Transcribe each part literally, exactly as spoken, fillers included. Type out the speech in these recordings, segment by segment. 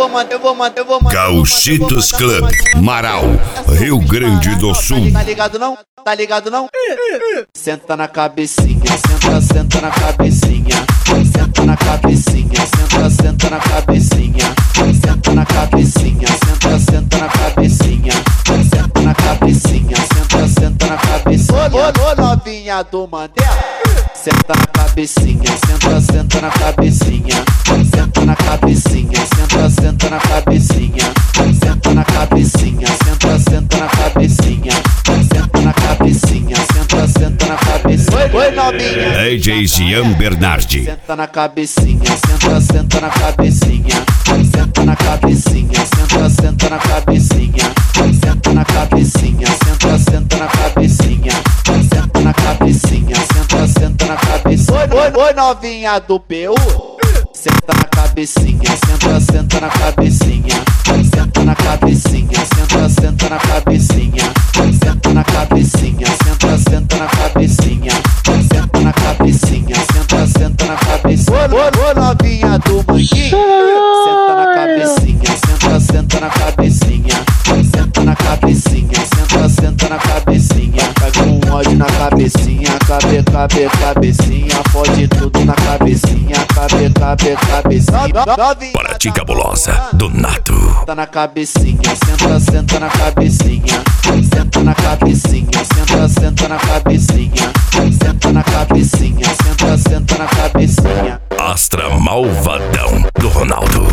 vou mandar, eu vou mandar, eu vou mandar. Gauchitos Club, Marau, Rio Grande do Sul. Tá ligado não? Tá ligado não? Senta na cabecinha, senta, senta na cabecinha. Senta na cabecinha, senta, senta na cabecinha. Senta na cabecinha, senta, senta na cabecinha. Senta na cabecinha, senta, senta na cabecinha. Ô, ô, novinha do Mandela. Senta na cabecinha, senta, senta na cabecinha. Senta na cabecinha, senta, senta na cabecinha. Senta na cabecinha, senta, senta na cabecinha. Senta na cabecinha, senta, senta na cabecinha. Oi, novinha. D J Jean Bernardi. Senta na cabecinha, senta, senta na cabecinha. Senta na cabecinha, senta, senta na cabecinha. Senta na cabecinha, senta, senta na cabecinha. Senta na cabecinha, senta, senta na cabecinha. Oi, oi, novinha do P U. Senta na cabecinha, senta, senta na cabecinha. Senta na cabecinha, senta, senta na cabecinha. Senta na cabecinha, senta, senta na cabecinha. Senta na cabecinha, senta, senta na cabecinha. Ô, ô, novinha do Manguinho. Senta na cabecinha, senta, senta na cabecinha. Senta na cabecinha, senta, senta na cabecinha. Vai com ódio na cabecinha, cabe, cabe, cabecinha. Fode tudo na cabecinha, cabe, cabe, cabecinha. Paraty Cabulosa, do Nato. Senta na cabecinha, senta, senta na cabecinha. Senta na cabecinha, senta, senta na cabecinha. Senta na cabecinha, senta, senta na cabecinha. Astra Malvadão, do Ronaldo.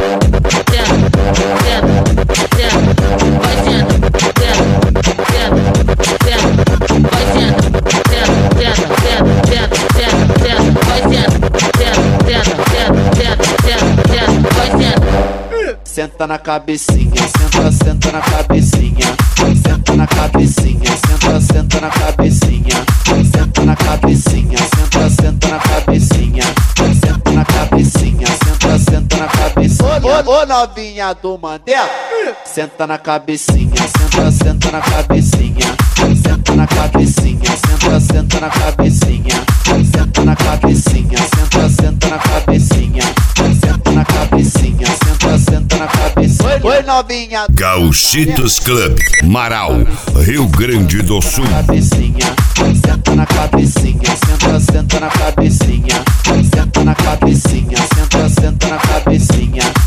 Senta na cabecinha, senta, senta na cabecinha. Senta na cabecinha, senta, senta na cabecinha. Senta na cabecinha, senta, senta na cabecinha. Senta na cabecinha, senta, senta na cabecinha. Ô, ô, novinha do Mandela. Senta na cabecinha, senta, senta na cabecinha. Senta na cabecinha, senta, senta na cabecinha. Senta na cabecinha, senta, senta na cabecinha. Senta na cabecinha, senta, senta na cabecinha. Oi, novinha. Gauchitos Club, Marau, Rio Grande do Sul. Cabecinha, senta na cabecinha, senta, senta na cabecinha. Senta na cabecinha, senta, senta na cabecinha.